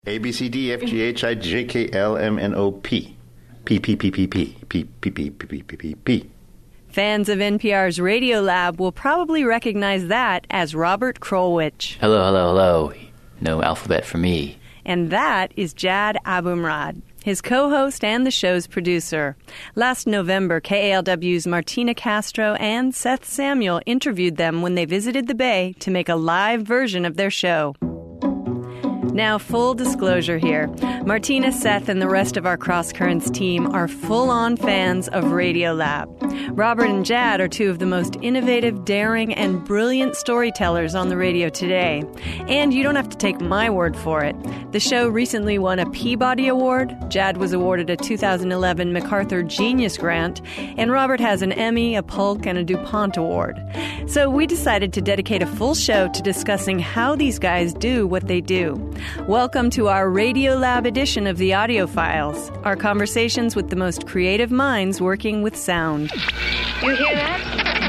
A, B, C, D, F, G, H, I, J, K, L, M, N, O, P. P, P, P, P, P, P, P, P, P, P, P, P, P. Fans of NPR's Radiolab will probably recognize that as Robert Krulwich. Hello, hello, hello. No alphabet for me. And that is Jad Abumrad, his co-host and the show's producer. Last November, KALW's Martina Castro and Seth Samuel interviewed them when they visited the Bay to make a live version of their show. Now, full disclosure here. Martina, Seth, and the rest of our Cross Currents team are full-on fans of Radiolab. Robert and Jad are two of the most innovative, daring, and brilliant storytellers on the radio today. And you don't have to take my word for it. The show recently won a Peabody Award, Jad was awarded a 2011 MacArthur Genius Grant, and Robert has an Emmy, a Polk, and a DuPont Award. So we decided to dedicate a full show to discussing how these guys do what they do. Welcome to our Radiolab edition of the Audio Files, our conversations with the most creative minds working with sound. You hear that?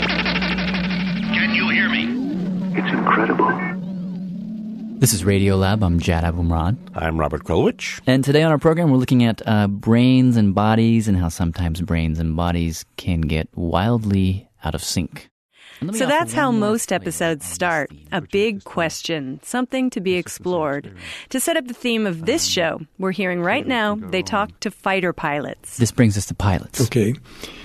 Can you hear me? It's incredible. This is Radiolab. I'm Jad Abumrad. I'm Robert Krulwich. And today on our program, we're looking at brains and bodies and how sometimes brains and bodies can get wildly out of sync. So that's how most episodes start. A big question, something to be explored. To set up the theme of this show, we're hearing right now, they talk to fighter pilots. This brings us to pilots. Okay.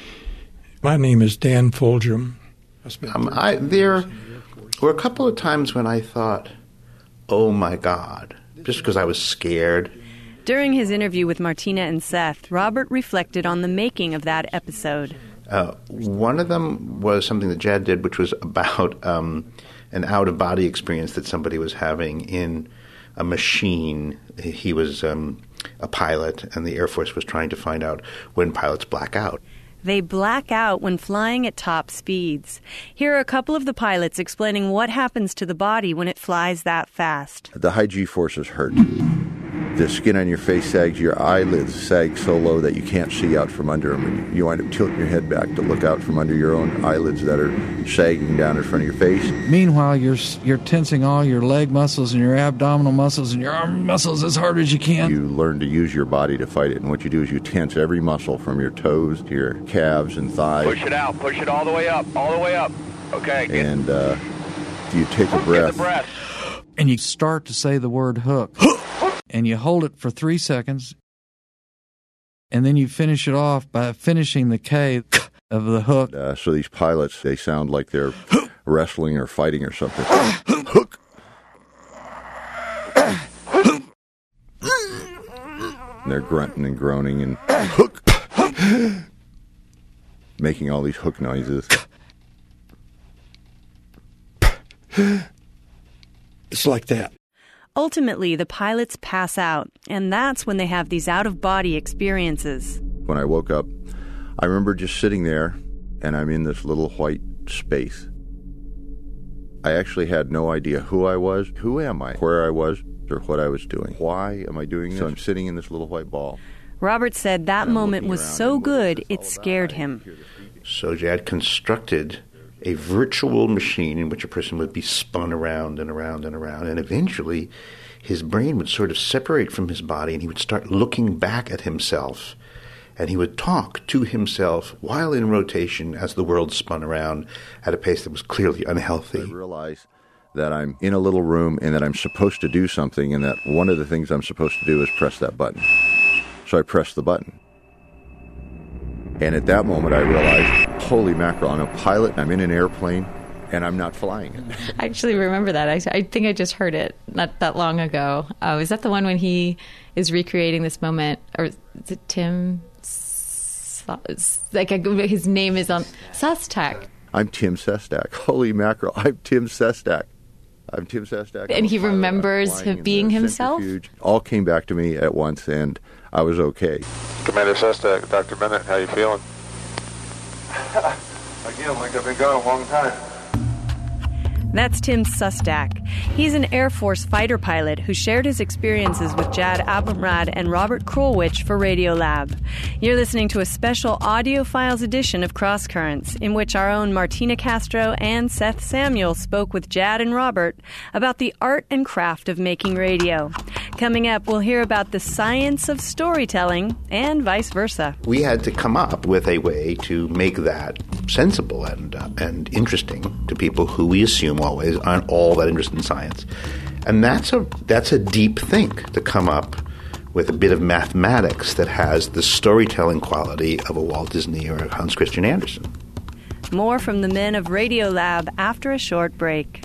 My name is Dan Fulgham. There were a couple of times when I thought, oh my God, just because I was scared. During his interview with Martina and Seth, Robert reflected on the making of that episode. One of them was something that Jad did, which was about an out-of-body experience that somebody was having in a machine. He was a pilot, and the Air Force was trying to find out when pilots black out. They black out when flying at top speeds. Here are a couple of the pilots explaining what happens to the body when it flies that fast. The high G-forces hurt. The skin on your face sags, your eyelids sag so low that you can't see out from under them. And you wind up tilting your head back to look out from under your own eyelids that are sagging down in front of your face. Meanwhile, you're tensing all your leg muscles and your abdominal muscles and your arm muscles as hard as you can. You learn to use your body to fight it. And what you do is you tense every muscle from your toes to your calves and thighs. Push it out. Push it all the way up. All the way up. Okay. And you take a breath. Get the breath. And you start to say the word hook. And you hold it for 3 seconds, and then you finish it off by finishing the K of the hook. So these pilots, they sound like they're wrestling or fighting or something. Hook! And they're grunting and groaning and hook! Making all these hook noises. It's like that. Ultimately, the pilots pass out, and that's when they have these out-of-body experiences. When I woke up, I remember just sitting there, and I'm in this little white space. I actually had no idea who I was, who am I, where I was, or what I was doing. Why am I doing this? So I'm sitting in this little white ball. Robert said that moment was so good, it scared him. So Jad constructed a virtual machine in which a person would be spun around and around and around, and eventually his brain would sort of separate from his body, and he would start looking back at himself, and he would talk to himself while in rotation as the world spun around at a pace that was clearly unhealthy. I realized that I'm in a little room and that I'm supposed to do something, and that one of the things I'm supposed to do is press that button. So I pressed the button. And at that moment, I realized, holy mackerel, I'm a pilot, I'm in an airplane, and I'm not flying it. I actually remember that. I think I just heard it not that long ago. Is that the one when he is recreating this moment? Or is it Tim? His name is on Sestak. I'm Tim Sestak. Holy mackerel, I'm Tim Sestak. I'm Tim Sestak. And he remembers him being himself? All came back to me at once, and I was okay. Commander Sestak, Dr. Bennett, how you feeling? Again, like I've been gone a long time. That's Tim Sustak. He's an Air Force fighter pilot who shared his experiences with Jad Abumrad and Robert Krulwich for Radiolab. You're listening to a special audio files edition of Cross Currents, in which our own Martina Castro and Seth Samuel spoke with Jad and Robert about the art and craft of making radio. Coming up, we'll hear about the science of storytelling and vice versa. We had to come up with a way to make that sensible and interesting to people who we assume always aren't all that interested in science. And that's a deep think, to come up with a bit of mathematics that has the storytelling quality of a Walt Disney or a Hans Christian Andersen. More from the men of Radiolab after a short break.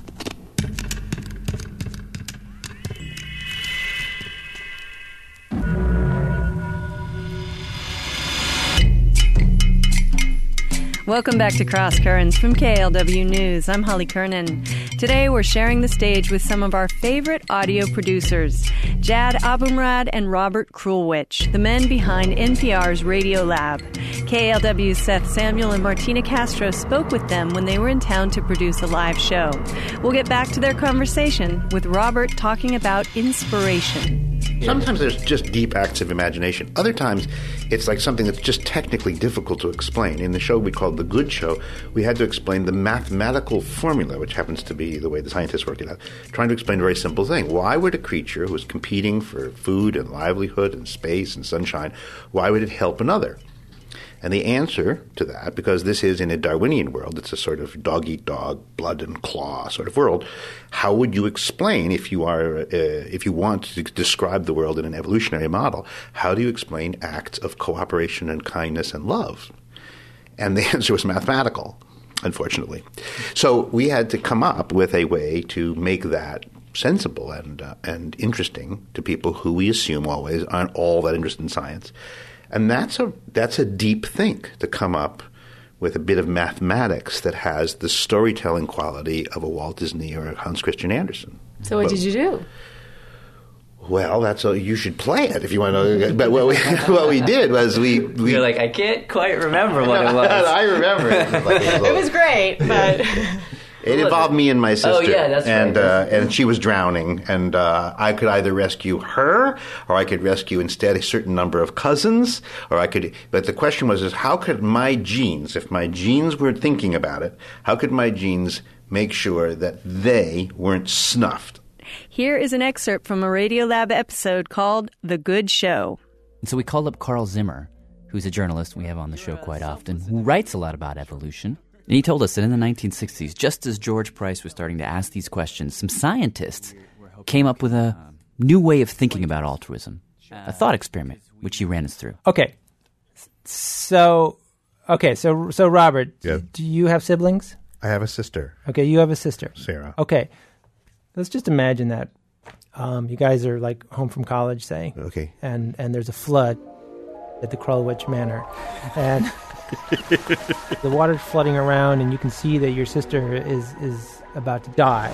Welcome back to Cross Currents from KLW News. I'm Holly Kernan. Today we're sharing the stage with some of our favorite audio producers, Jad Abumrad and Robert Krulwich, the men behind NPR's Radiolab. KLW's Seth Samuel and Martina Castro spoke with them when they were in town to produce a live show. We'll get back to their conversation with Robert talking about inspiration. Sometimes there's just deep acts of imagination. Other times, it's like something that's just technically difficult to explain. In the show we called The Good Show, we had to explain the mathematical formula, which happens to be the way the scientists worked it out, trying to explain a very simple thing. Why would a creature who was competing for food and livelihood and space and sunshine, why would it help another? And the answer to that, because this is in a Darwinian world, it's a sort of dog-eat-dog, blood and claw sort of world, how would you explain, if you want to describe the world in an evolutionary model, how do you explain acts of cooperation and kindness and love? And the answer was mathematical, unfortunately. So we had to come up with a way to make that sensible and interesting to people who we assume always aren't all that interested in science. And that's a deep think, to come up with a bit of mathematics that has the storytelling quality of a Walt Disney or a Hans Christian Andersen. So what did you do? Well, you should play it if you want to know. But what we did was we You're like, I can't quite remember what it was. I remember it. It was great, but... It involved me and my sister. Oh, yeah, that's right. And she was drowning, and I could either rescue her, or I could rescue instead a certain number of cousins, but the question was, how could my genes, if my genes were thinking about it, how could my genes make sure that they weren't snuffed? Here is an excerpt from a Radiolab episode called The Good Show. And so we called up Carl Zimmer, who's a journalist we have on the show quite often, who writes a lot about evolution. And he told us that in the 1960s, just as George Price was starting to ask these questions, some scientists came up with a new way of thinking about altruism, a thought experiment, which he ran us through. Okay. So Robert, Yeah. Do you have siblings? I have a sister. Okay, you have a sister. Sarah. Okay. Let's just imagine that you guys are like home from college, say. Okay. And there's a flood at the Krulwich Manor. And the water's flooding around, and you can see that your sister is about to die.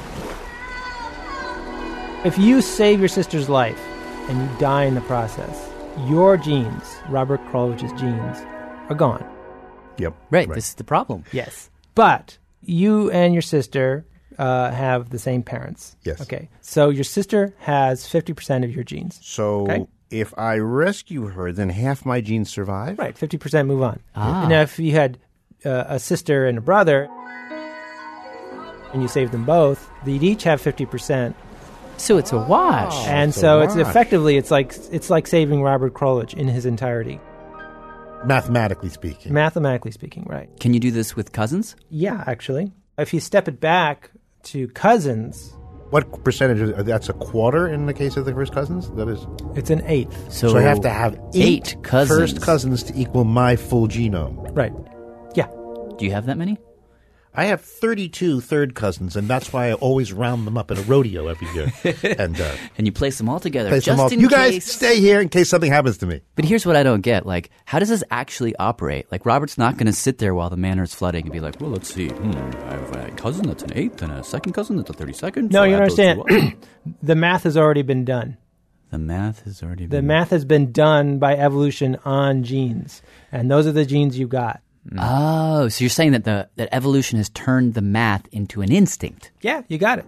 If you save your sister's life and you die in the process, your genes, Robert Krulwich's genes, are gone. Yep. Right, this is the problem. Yes. But you and your sister have the same parents. Yes. Okay. So your sister has 50% of your genes. So Okay. if I rescue her, then half my genes survive? Right, 50% move on. Ah. Now, if you had a sister and a brother, and you saved them both, they'd each have 50%. So it's a wash. And so it's effectively, it's like saving Robert Krulwich in his entirety. Mathematically speaking. Mathematically speaking, right. Can you do this with cousins? Yeah, actually. If you step it back to cousins... What percentage? That's a quarter in the case of the first cousins? That is. It's an eighth. So I have to have eight cousins. first cousins to equal my full genome. Right. Yeah. Do you have that many? I have 32 third cousins, and that's why I always round them up at a rodeo every year. And you place them all together place just them all. in You case. guys stay here in case something happens to me. But here's what I don't get. Like, how does this actually operate? Like, Robert's not going to sit there while the manor's flooding and be like, well, let's see. I have a cousin that's an eighth and a second cousin that's a 32nd. No, so you add those two understand. up. The math has already been done. The math has already been The math has been done by evolution on genes. And those are the genes you got. Oh, so you're saying that that evolution has turned the math into an instinct. Yeah, you got it.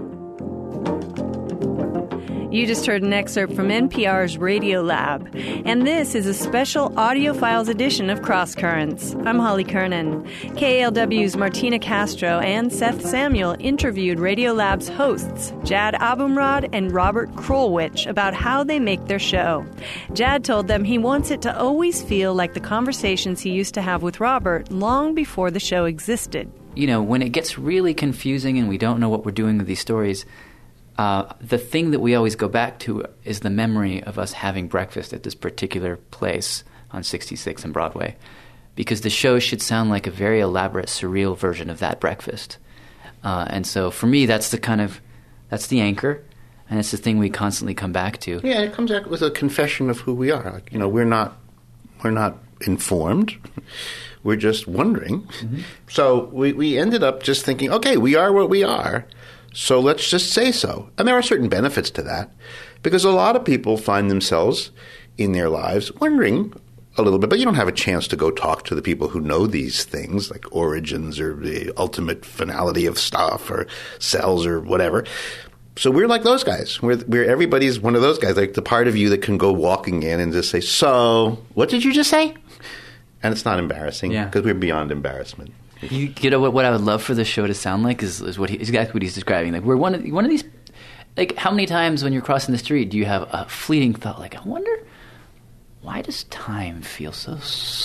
You just heard an excerpt from NPR's Radio Lab, and this is a special Audio Files edition of Cross Currents. I'm Holly Kernan. KALW's Martina Castro and Seth Samuel interviewed Radio Lab's hosts, Jad Abumrad and Robert Krulwich, about how they make their show. Jad told them he wants it to always feel like the conversations he used to have with Robert long before the show existed. You know, when it gets really confusing and we don't know what we're doing with these stories, the thing that we always go back to is the memory of us having breakfast at this particular place on 66 and Broadway, because the show should sound like a very elaborate, surreal version of that breakfast. And so for me, that's the anchor, and it's the thing we constantly come back to. Yeah, it comes out with a confession of who we are. Like, you know, we're not informed. We're just wondering. Mm-hmm. So we ended up just thinking, okay, we are what we are. So let's just say so. And there are certain benefits to that, because a lot of people find themselves in their lives wondering a little bit, but you don't have a chance to go talk to the people who know these things, like origins or the ultimate finality of stuff or cells or whatever. So we're like those guys. We're everybody's one of those guys, like the part of you that can go walking in and just say, so what did you just say? And it's not embarrassing, because we're beyond embarrassment. You know what I would love for the show to sound like is exactly what he's describing. Like, we're one of these. Like, how many times when you're crossing the street do you have a fleeting thought like, I wonder, why does time feel so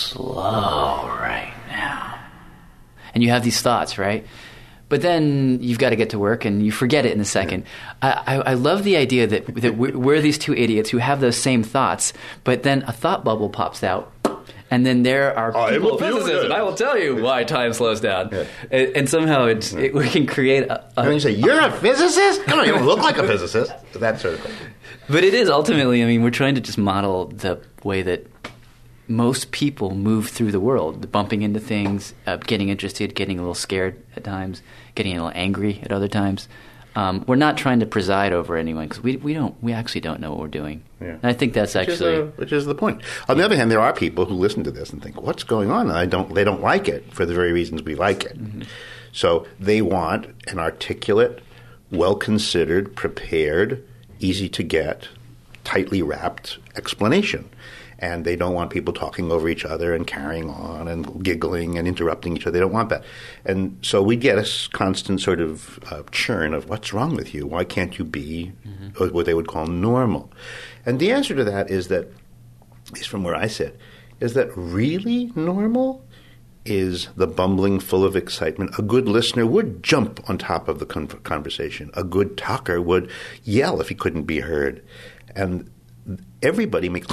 slow right now? And you have these thoughts, right? But then you've got to get to work and you forget it in a second. I love the idea that we're these two idiots who have those same thoughts, but then a thought bubble pops out. And then there are people, physicists, and I will tell you why time slows down. Yeah. And somehow we can create a... And you say, you're a physicist? Come on, you don't look like a physicist. That sort of thing. But it is ultimately, I mean, we're trying to just model the way that most people move through the world, bumping into things, getting interested, getting a little scared at times, getting a little angry at other times. We're not trying to preside over anyone, because we actually don't know what we're doing. Yeah. And I think that's which is the point. On the other hand, there are people who listen to this and think, "What's going on?" And they don't like it for the very reasons we like it. Mm-hmm. So they want an articulate, well-considered, prepared, easy to get, tightly wrapped explanation. And they don't want people talking over each other and carrying on and giggling and interrupting each other. They don't want that. And so we get a constant sort of churn of, what's wrong with you? Why can't you be what they would call normal? And the answer to that is that, at least from where I sit, is that really normal is the bumbling full of excitement. A good listener would jump on top of the conversation. A good talker would yell if he couldn't be heard. And everybody makes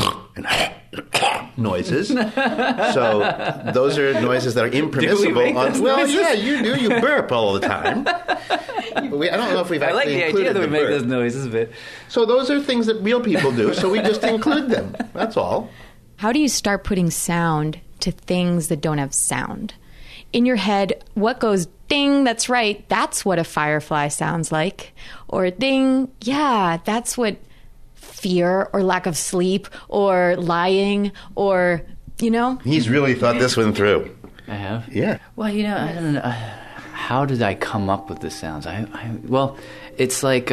noises. So those are noises that are impermissible. Yeah, you do. You burp all the time. I don't know if we've I like actually the included idea that we make burp. those noises a bit. So those are things that real people do, so we just include them. That's all. How do you start putting sound to things that don't have sound? In your head, what goes ding, that's right, that's what a firefly sounds like. Or ding, yeah, that's what fear or lack of sleep or lying or, you know? He's really thought this one through. I have? Yeah. Well, you know, I don't know. How did I come up with the sounds? Well, it's like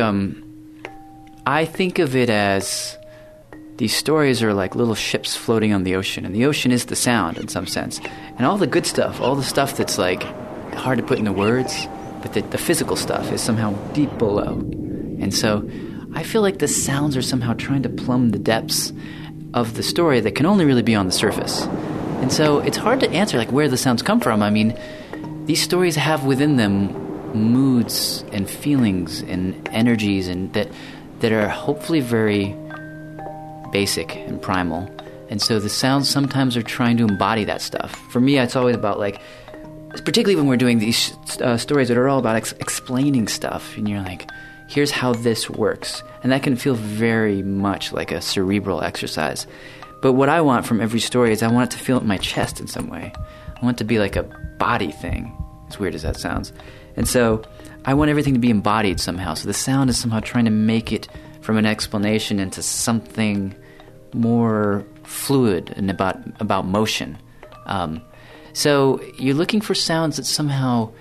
I think of it as these stories are like little ships floating on the ocean, and the ocean is the sound in some sense. And all the good stuff, all the stuff that's like hard to put into words, but the physical stuff is somehow deep below. And so I feel like the sounds are somehow trying to plumb the depths of the story that can only really be on the surface. And so it's hard to answer like where the sounds come from. I mean, these stories have within them moods and feelings and energies and that are hopefully very basic and primal. And so the sounds sometimes are trying to embody that stuff. For me, it's always about like, particularly when we're doing these stories that are all about explaining stuff, and you're like, here's how this works. And that can feel very much like a cerebral exercise. But what I want from every story is I want it to feel in my chest in some way. I want it to be like a body thing, as weird as that sounds. And so I want everything to be embodied somehow. So the sound is somehow trying to make it from an explanation into something more fluid and about motion. So you're looking for sounds that somehow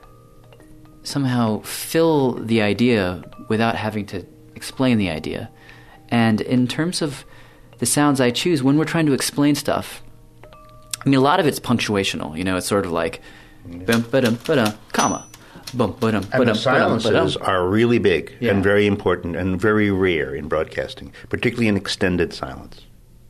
fill the idea without having to explain the idea. And in terms of the sounds I choose, when we're trying to explain stuff, I mean, a lot of it's punctuational. It's sort of like bum ba-dum ba-dum, comma. Bum ba-dum ba-dum. And the silences ba-dum. are really big Yeah. and very important and very rare in broadcasting, particularly in extended silence.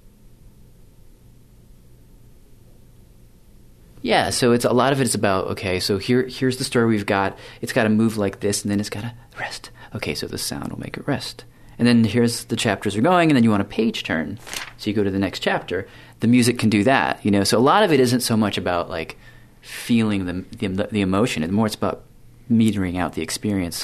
Yeah, so a lot of it is about, okay, so here's the story we've got. It's got to move like this, and then it's got to rest. Okay, so the sound will make it rest. And then here's the chapters are going, and then you want a page turn. So you go to the next chapter. The music can do that, So a lot of it isn't so much about, like, feeling the emotion. It's more it's about metering out the experience.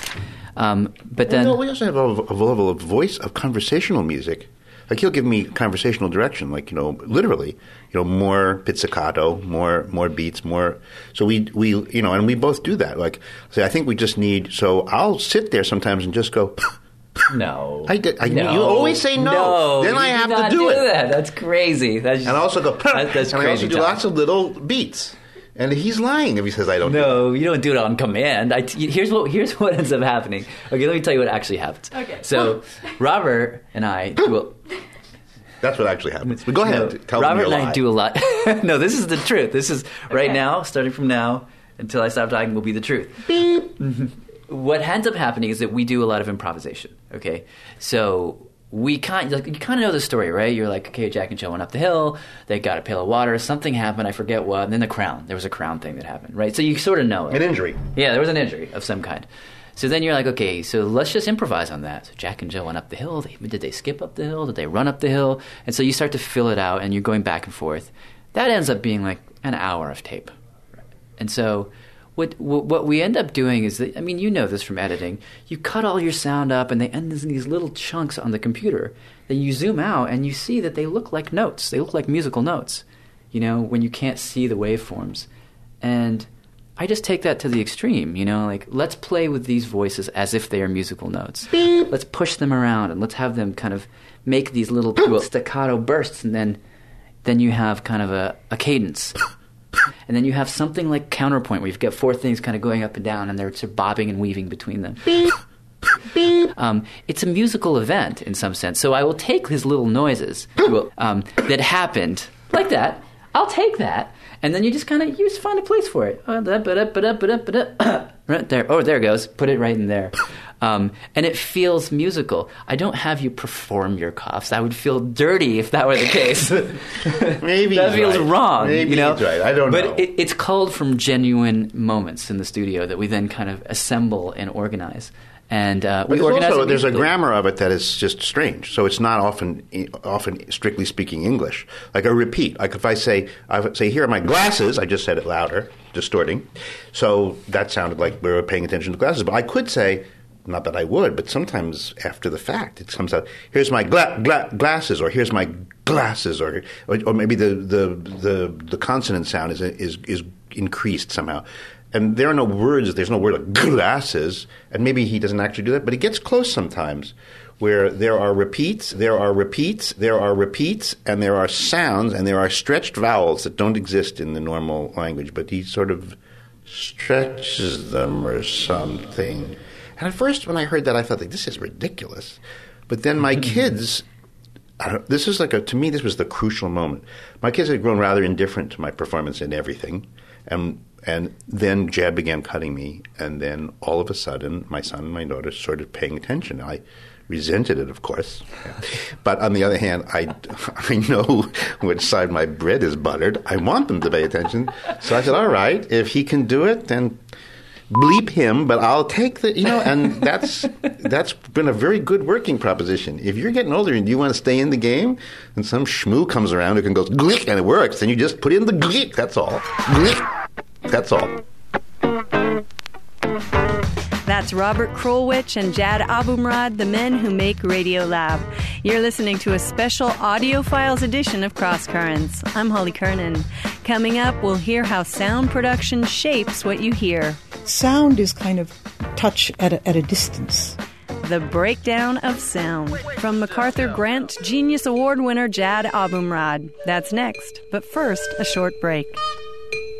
But then... we also have a level of voice, of conversational music. Like, he'll give me conversational direction, like, literally, more pizzicato, more beats, more. So we and we both do that. Like, say, I think we just need. So I'll sit there sometimes and just go. No. No. You always say no. Then I have to do it. That. That's crazy. That's just, and I also go. That's and crazy. I also do lots of little beats. And he's lying if he says I don't. No, you don't do it on command. Here's what ends up happening. Okay, let me tell you what actually happens. Okay. So Robert and I do. That's what actually happens. But go ahead. Tell Robert me and I do a lot. No, this is the truth. This is right now, starting from now until I stop talking, will be the truth. Beep. What ends up happening is that we do a lot of improvisation. Okay, so. You kind of know the story, right? You're like, okay, Jack and Jill went up the hill. They got a pail of water. Something happened. I forget what. And then the crown. There was a crown thing that happened, right? So you sort of know it. An injury. Yeah, there was an injury of some kind. So then you're like, okay, so let's just improvise on that. So Jack and Jill went up the hill. Did they skip up the hill? Did they run up the hill? And so you start to fill it out, and you're going back and forth. That ends up being like an hour of tape. And so... What we end up doing is that, I mean, you know this from editing. You cut all your sound up, and they end in these little chunks on the computer. Then you zoom out, and you see that they look like notes. They look like musical notes, when you can't see the waveforms. And I just take that to the extreme, like, let's play with these voices as if they are musical notes. Beep. Let's push them around, and let's have them kind of make these little staccato bursts, and then you have kind of a cadence. And then you have something like counterpoint where you've got four things kind of going up and down, and they're sort of bobbing and weaving between them. Beep. Beep. It's a musical event in some sense. So I will take his little noises that happened like that. I'll take that, and then you just find a place for it. Right there. Oh, there it goes. Put it right in there. And it feels musical. I don't have you perform your coughs. I would feel dirty if that were the case. Maybe that feels wrong. Maybe he's right. I don't know. But it's culled from genuine moments in the studio that we then kind of assemble and organize. And we organize. Also, there's a grammar of it that is just strange. So it's not often strictly speaking English. Like a repeat. Like if I say here are my glasses. I just said it louder, distorting. So that sounded like we were paying attention to glasses. But I could say. Not that I would, but sometimes after the fact, it comes out. Here's my glasses, or here's my glasses, or maybe the consonant sound is increased somehow, and there are no words. There's no word like glasses, and maybe he doesn't actually do that, but he gets close sometimes, where there are repeats, and there are sounds, and there are stretched vowels that don't exist in the normal language, but he sort of stretches them or something. And at first, when I heard that, I thought, like, this is ridiculous. But then my kids, this is to me, this was the crucial moment. My kids had grown rather indifferent to my performance in everything. And then Jad began cutting me. And then all of a sudden, my son and my daughter started paying attention. I resented it, of course. But on the other hand, I know which side my bread is buttered. I want them to pay attention. So I said, all right, if he can do it, then... bleep him, but I'll take and that's been a very good working proposition. If you're getting older and you want to stay in the game, and some schmoo comes around who can go glick and it works, then you just put in the glick. That's all. Glick. That's all. That's Robert Krulwich and Jad Abumrad, the men who make Radiolab. You're listening to a special Audio Files edition of Cross Currents. I'm Holly Kernan. Coming up, we'll hear how sound production shapes what you hear. Sound is kind of touch at a distance. The Breakdown of Sound from MacArthur Grant Genius Award winner Jad Abumrad. That's next, but first, a short break.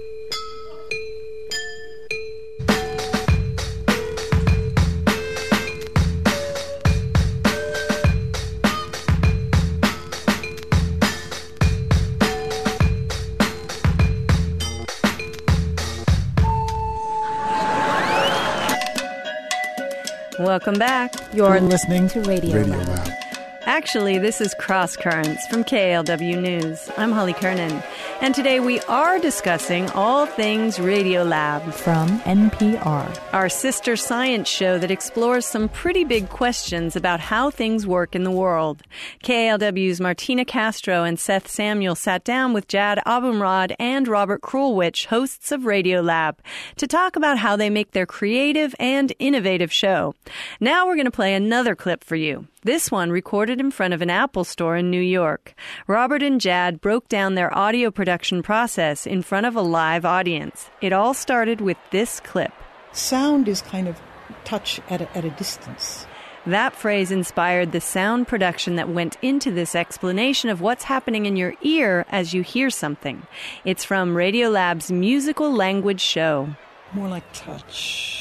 Welcome back. You're listening to Radio Lab. Actually, this is Cross Currents from KALW News. I'm Holly Kernan, and today we are discussing all things Radiolab from NPR, our sister science show that explores some pretty big questions about how things work in the world. KALW's Martina Castro and Seth Samuel sat down with Jad Abumrad and Robert Krulwich, hosts of Radiolab, to talk about how they make their creative and innovative show. Now we're going to play another clip for you. This one recorded in front of an Apple store in New York. Robert and Jad broke down their audio production process in front of a live audience. It all started with this clip. Sound is kind of touch at a distance. That phrase inspired the sound production that went into this explanation of what's happening in your ear as you hear something. It's from Radiolab's musical language show. More like touch.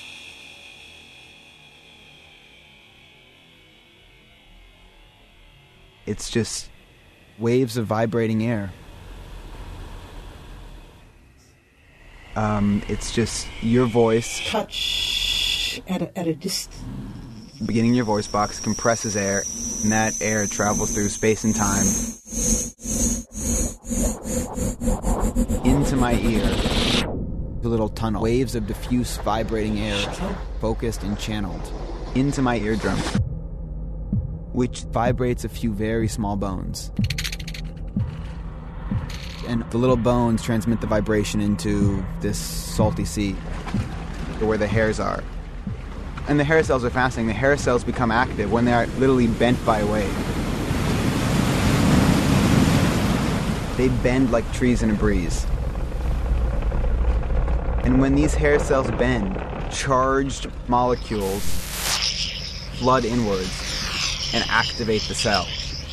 It's just waves of vibrating air. It's just your voice. Touch at a distance. Beginning of your voice box compresses air, and that air travels through space and time into my ear. The little tunnel. Waves of diffuse vibrating air, focused and channeled into my eardrum, which vibrates a few very small bones. And the little bones transmit the vibration into this salty sea, where the hairs are. And the hair cells are fascinating. The hair cells become active when they are literally bent by a wave. They bend like trees in a breeze. And when these hair cells bend, charged molecules flood inwards and activate the cell.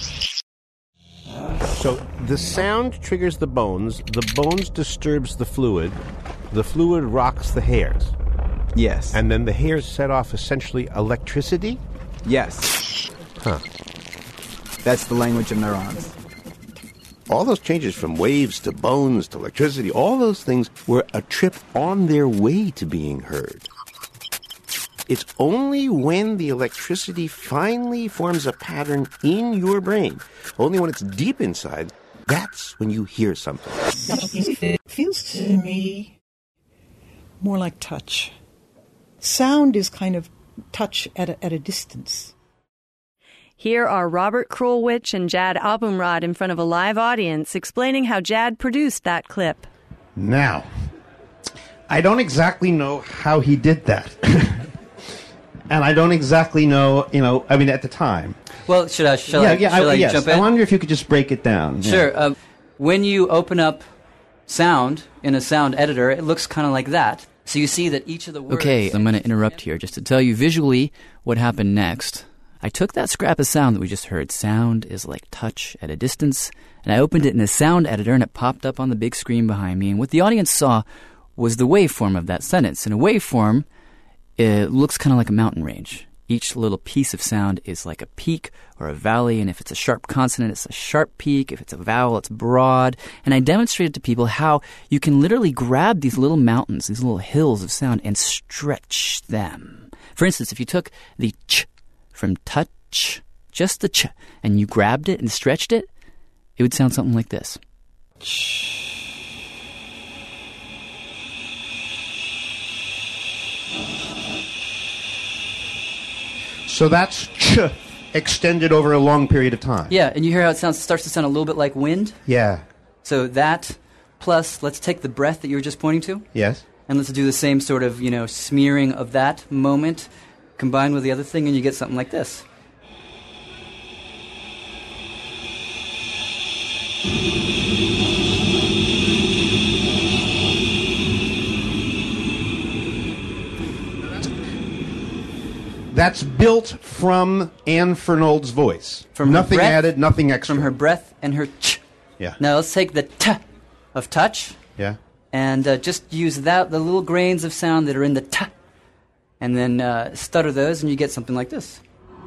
So the sound triggers the bones disturbs the fluid rocks the hairs. Yes. And then the hairs set off essentially electricity? Yes. Huh. That's the language of neurons. All those changes from waves to bones to electricity, all those things were a trip on their way to being heard. It's only when the electricity finally forms a pattern in your brain, only when it's deep inside, that's when you hear something. It feels to me more like touch. Sound is kind of touch at a distance. Here are Robert Krulwich and Jad Abumrad in front of a live audience explaining how Jad produced that clip. Now, I don't exactly know how he did that. And I don't exactly know, at the time. Well, should I yes. jump in? I wonder if you could just break it down. Sure. Yeah. When you open up sound in a sound editor, it looks kind of like that. So you see that each of the words... Okay, I'm going to interrupt here just to tell you visually what happened next. I took that scrap of sound that we just heard, sound is like touch at a distance, and I opened it in a sound editor, and it popped up on the big screen behind me. And what the audience saw was the waveform of that sentence. In a waveform, it looks kind of like a mountain range. Each little piece of sound is like a peak or a valley, and if it's a sharp consonant, it's a sharp peak. If it's a vowel, it's broad. And I demonstrated to people how you can literally grab these little mountains, these little hills of sound, and stretch them. For instance, if you took the ch from touch, just the ch, and you grabbed it and stretched it, it would sound something like this. So that's ch extended over a long period of time. Yeah, and you hear how it starts to sound a little bit like wind? Yeah. So that, plus let's take the breath that you were just pointing to. Yes. And let's do the same sort of, smearing of that moment combined with the other thing, and you get something like this. That's built from Anne Fernald's voice. From nothing breath, added, nothing extra. From her breath and her ch. Yeah. Now let's take the t of touch. Yeah. And just use the little grains of sound that are in the t, and then stutter those, and you get something like this.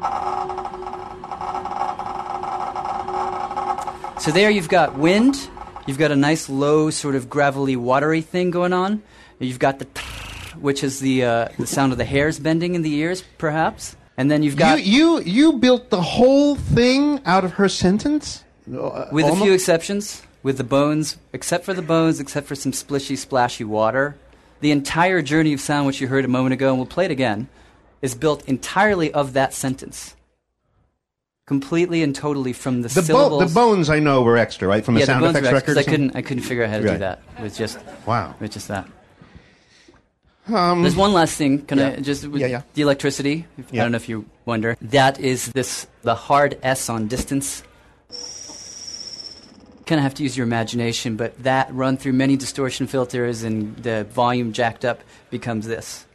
So there you've got wind. You've got a nice low sort of gravelly, watery thing going on. You've got the t, which is the sound of the hairs bending in the ears, perhaps. And then you've got You built the whole thing out of her sentence? With a few exceptions, with the bones, except for the bones, except for some splishy, splashy water. The entire journey of sound, which you heard a moment ago, and we'll play it again, is built entirely of that sentence. Completely and totally from the syllables. The bones I know were extra, right? From the sound effects record? I couldn't figure out how to do that. It was just that. There's one last thing. Can I just the electricity? I don't know if you wonder. That is the hard S on distance. Kind of have to use your imagination, but that run through many distortion filters and the volume jacked up becomes this.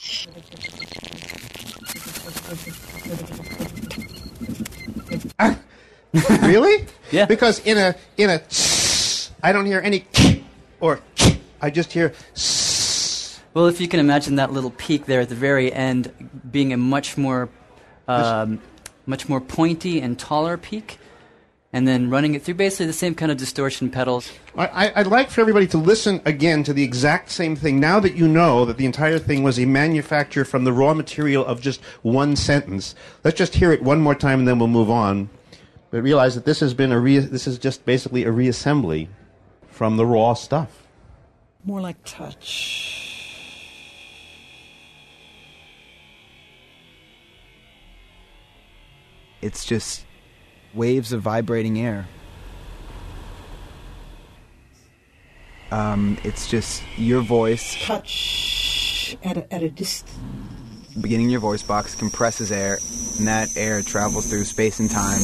Really? Yeah. Because in a I don't hear any or I just hear. Well, if you can imagine that little peak there at the very end being a much more pointy and taller peak, and then running it through basically the same kind of distortion pedals. I'd like for everybody to listen again to the exact same thing. Now that you know that the entire thing was a manufacture from the raw material of just one sentence, let's just hear it one more time and then we'll move on. But realize that this has been this is just basically a reassembly from the raw stuff. More like touch. It's just waves of vibrating air. It's just your voice. Touch at a distance. Beginning your voice box compresses air, and that air travels through space and time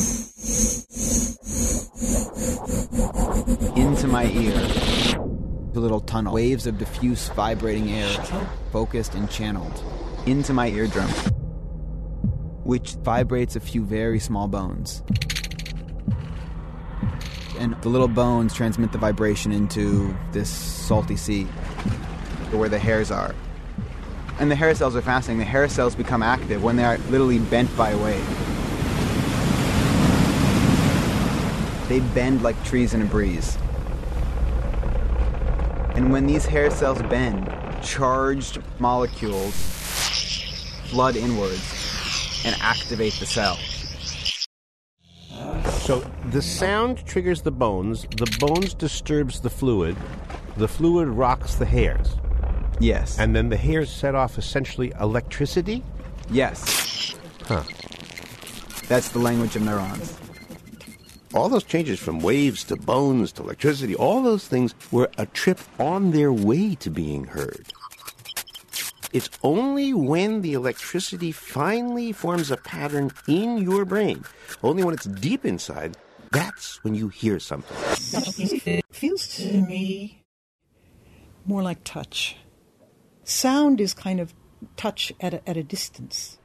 into my ear. The little tunnel. Waves of diffuse vibrating air, focused and channeled into my eardrum, which vibrates a few very small bones. And the little bones transmit the vibration into this salty sea, where the hairs are. And the hair cells are fascinating. The hair cells become active when they are literally bent by a wave. They bend like trees in a breeze. And when these hair cells bend, charged molecules flood inwards and activate the cell. So the sound triggers the bones disturbs the fluid rocks the hairs. Yes. And then the hairs set off essentially electricity? Yes. Huh. That's the language of neurons. All those changes from waves to bones to electricity, all those things were a trip on their way to being heard. It's only when the electricity finally forms a pattern in your brain, only when it's deep inside, that's when you hear something. It feels to me more like touch. Sound is kind of touch at a distance.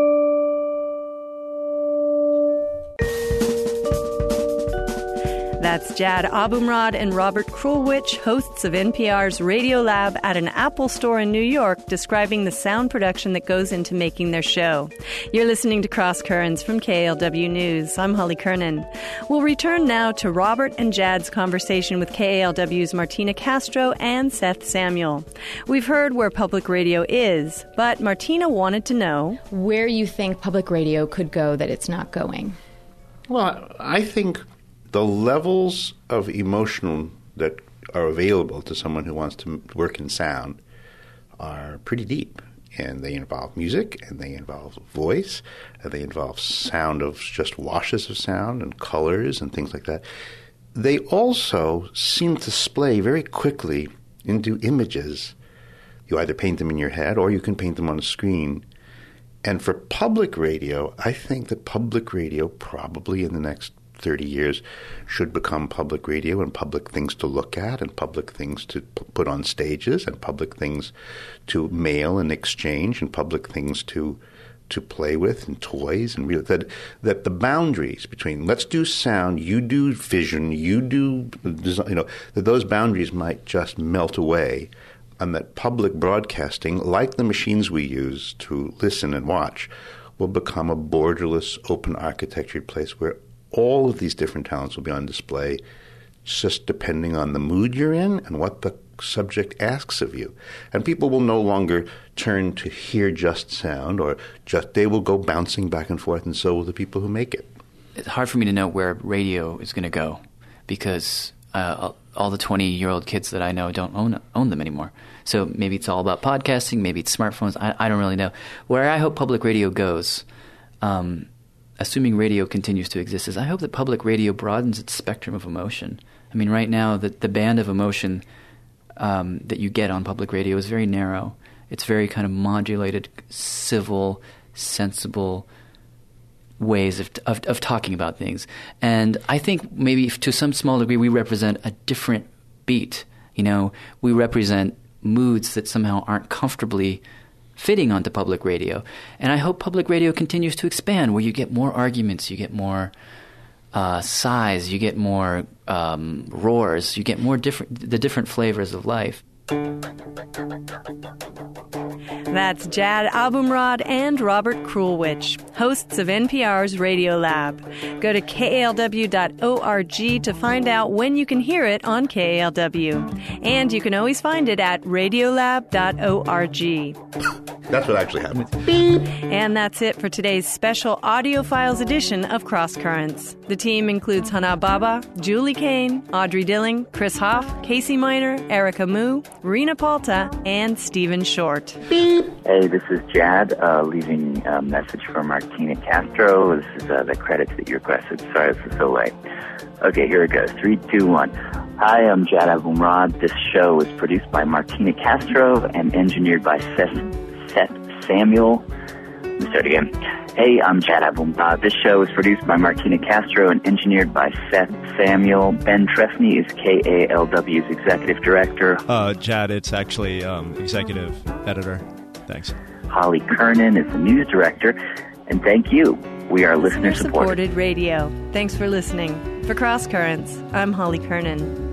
That's Jad Abumrad and Robert Krulwich, hosts of NPR's Radio Lab at an Apple store in New York, describing the sound production that goes into making their show. You're listening to Cross Currents from KALW News. I'm Holly Kernan. We'll return now to Robert and Jad's conversation with KALW's Martina Castro and Seth Samuel. We've heard where public radio is, but Martina wanted to know where you think public radio could go that it's not going. Well, I think the levels of emotion that are available to someone who wants to work in sound are pretty deep. And they involve music, and they involve voice, and they involve sound of just washes of sound and colors and things like that. They also seem to splay very quickly into images. You either paint them in your head or you can paint them on a screen. And for public radio, I think that public radio probably in the next 30 years should become public radio and public things to look at and public things to put on stages and public things to mail and exchange and public things to play with and toys and that the boundaries between let's do sound, you do vision, you do design, that those boundaries might just melt away, and that public broadcasting, like the machines we use to listen and watch, will become a borderless open architecture place where all of these different talents will be on display, just depending on the mood you're in and what the subject asks of you. And people will no longer turn to hear just sound, or they will go bouncing back and forth, and so will the people who make it. It's hard for me to know where radio is going to go, because all the 20-year-old kids that I know don't own them anymore. So maybe it's all about podcasting, maybe it's smartphones. I don't really know. Where I hope public radio goes, assuming radio continues to exist, is I hope that public radio broadens its spectrum of emotion. I mean, right now, the band of emotion that you get on public radio is very narrow. It's very kind of modulated, civil, sensible ways of talking about things. And I think maybe to some small degree we represent a different beat. You know, we represent moods that somehow aren't comfortably fitting onto public radio. And I hope public radio continues to expand, where you get more arguments, you get more sighs, you get more roars, you get more the different flavors of life. That's Jad Abumrad and Robert Krulwich, hosts of NPR's Radio Lab. Go to KALW.org to find out when you can hear it on KALW. And you can always find it at radiolab.org. That's what actually happened. And that's it for today's special Audiophiles edition of Cross Currents. The team includes Hana Baba, Julie Kane, Audrey Dilling, Chris Hoff, Casey Miner, Erica Moo, Rena Palta, and Stephen Short. Hey, this is Jad, leaving a message for Martina Castro. This is the credits that you requested. Sorry this is so late. Okay, here it goes. 3, 2, 1. Hi, I'm Jad Abumrad. This show is produced by Martina Castro and engineered by Seth Samuel. Let me start again. Hey, I'm Jad Abumrad. This show is produced by Martina Castro and engineered by Seth Samuel. Ben Trefny is KALW's executive director. Jad, it's actually executive editor. Thanks. Holly Kernan is the news director. And thank you. We are listener-supported Radio. Thanks for listening. For Cross Currents, I'm Holly Kernan.